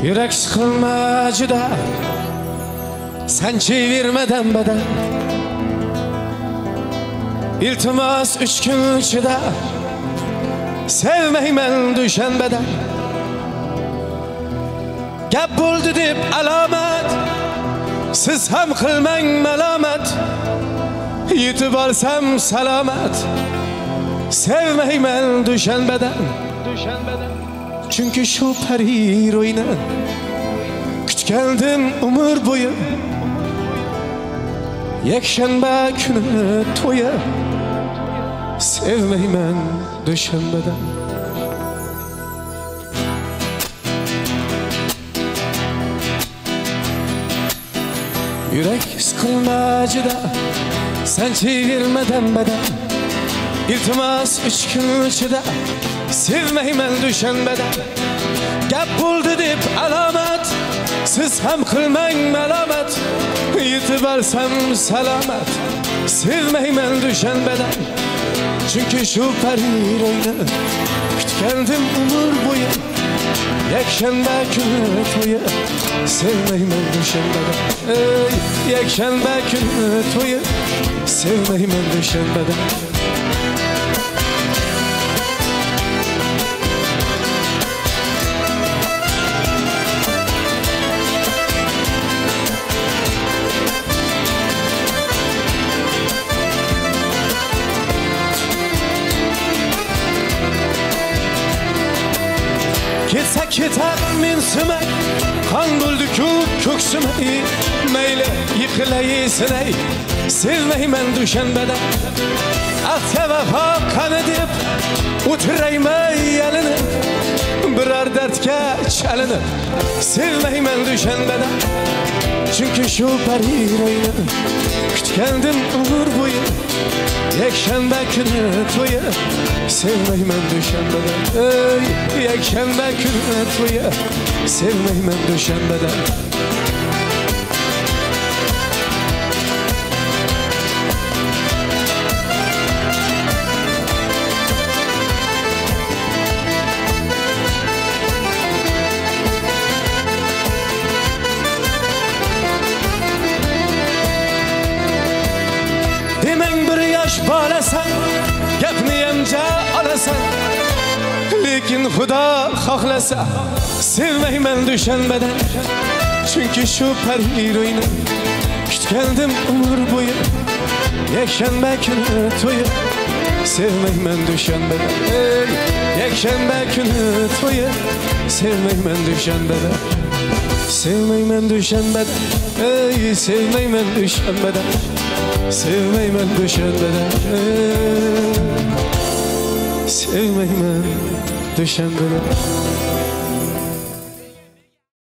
Yürek sıkılma juda, sen çevirmeden beden. İltimas 3 gün içida, sevmeymen düşen beden. Gap buldu deb alamet, siz ham qilmang malomat. Yetib olsam salomat, sevmeymen düşen beden. Çünkü şu peri ro'yini kutgandim umr bo'yi. Yakshanba kuni to'yi, sevmeymen dushanbadan. Yürek sıkılma juda, sen çevirmeden beden. İltimas 3 gün içida, sevmeymen dushanbadan. Gap buldu deb alamat, siz ham qilmang malomat. Yetib olsam salomat, sevmeymen dushanbadan. Çünkü şu peri ro'yini kutgandim umr bo'yi. Yakshanba kuni to'yi, sevmeymen dushanbadan. Yakshanba kuni to'yi, sevmeymen dushanbadan. Ketsa ketar mensimak, qon bo'ldi-ku ko'ksima. Mayli yiqilay sinay, sevmeymen dushanbadan. Ahd vafo qani deb o'tirayman yalinib, biror dardga chalinib, sevmeymen dushanbadan. Çünkü şu peri ro'yini kutgandim umr bo'yi. Yakshanba kuni to'yi, sevmeymen dushanbadan. Yakshanba kuni to'yi, sevmeymen dushanbadan. Demang bir yosh bolasan, gapniyam ja olasan. Lekin Xudo xohlasa, sevmeymen dushanbadan. Çünkü şu peri ro'yini kutgandim umr bo'yi. Yakshanba kuni to'yi, sevmeymen dushanbadan. Yakshanba kuni to'yi, sevmeymen dushanbadan. Sevmeymen dushanbadan. Sevmeymen dushanbadan. Sevmeymen dushanbadan. Sevmeymen dushanbadan.